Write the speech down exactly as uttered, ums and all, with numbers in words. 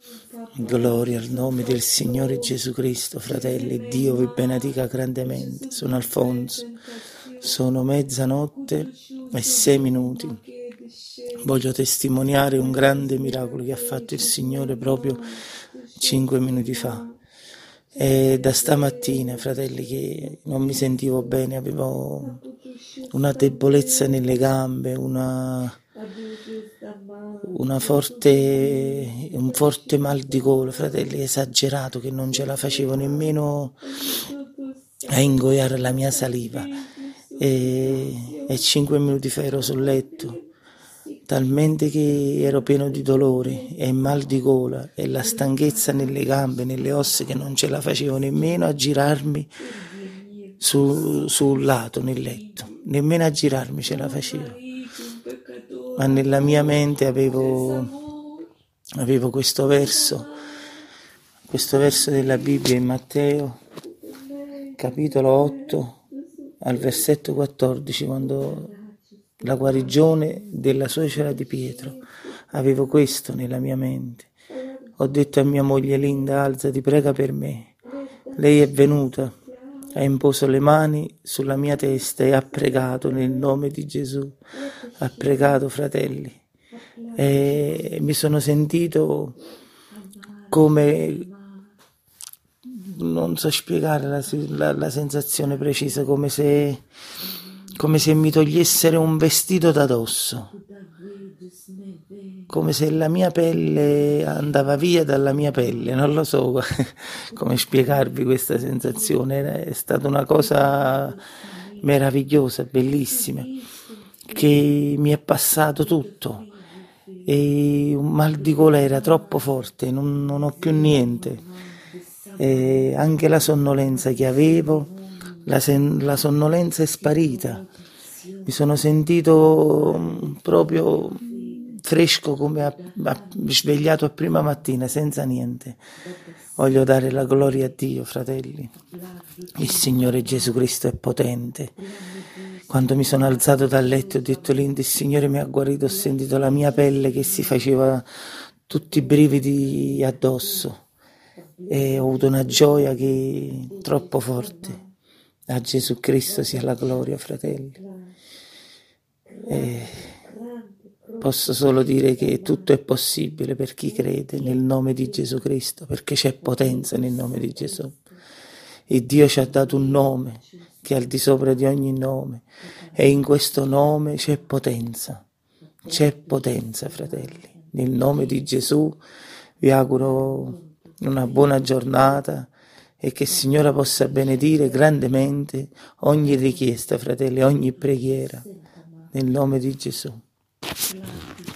Gloria al nome del Signore Gesù Cristo, fratelli. Dio vi benedica grandemente. Sono Alfonso. Sono mezzanotte e sei minuti. Voglio testimoniare un grande miracolo che ha fatto il Signore proprio cinque minuti fa. E da stamattina, fratelli, che non mi sentivo bene, avevo una debolezza nelle gambe, una... una forte, un forte mal di gola, fratelli, esagerato, che non ce la facevo nemmeno a ingoiare la mia saliva, e, e cinque minuti fa ero sul letto, talmente che ero pieno di dolore e mal di gola e la stanchezza nelle gambe, nelle ossa, che non ce la facevo nemmeno a girarmi su, sul lato nel letto, nemmeno a girarmi ce la facevo. Ma nella mia mente avevo, avevo questo verso, questo verso della Bibbia in Matteo, capitolo otto, al versetto quattordici, quando la guarigione della suocera di Pietro. Avevo questo nella mia mente. Ho detto a mia moglie: Linda, alzati, prega per me. Lei è venuta, ha imposto le mani sulla mia testa e ha pregato nel nome di Gesù. Ha pregato, fratelli, e mi sono sentito come, non so spiegare la, la, la sensazione precisa, come se, come se mi togliessero un vestito da dosso, come se la mia pelle andava via dalla mia pelle, non lo so come spiegarvi questa sensazione. È stata una cosa meravigliosa, bellissima, che mi è passato tutto, e un mal di gola era troppo forte, non, non ho più niente, e anche la sonnolenza che avevo, la, sen- la sonnolenza è sparita, mi sono sentito proprio fresco, come a, a, svegliato a prima mattina, senza niente. Voglio dare la gloria a Dio, fratelli. Il Signore Gesù Cristo è potente. Quando mi sono alzato dal letto ho detto: Linda, il Signore mi ha guarito, ho sentito la mia pelle che si faceva tutti i brividi addosso e ho avuto una gioia che è troppo forte. A Gesù Cristo sia la gloria, fratelli. E posso solo dire che tutto è possibile per chi crede nel nome di Gesù Cristo, perché c'è potenza nel nome di Gesù. E Dio ci ha dato un nome che è al di sopra di ogni nome, e in questo nome c'è potenza, c'è potenza, fratelli. Nel nome di Gesù vi auguro una buona giornata e che il Signore possa benedire grandemente ogni richiesta, fratelli, ogni preghiera, nel nome di Gesù.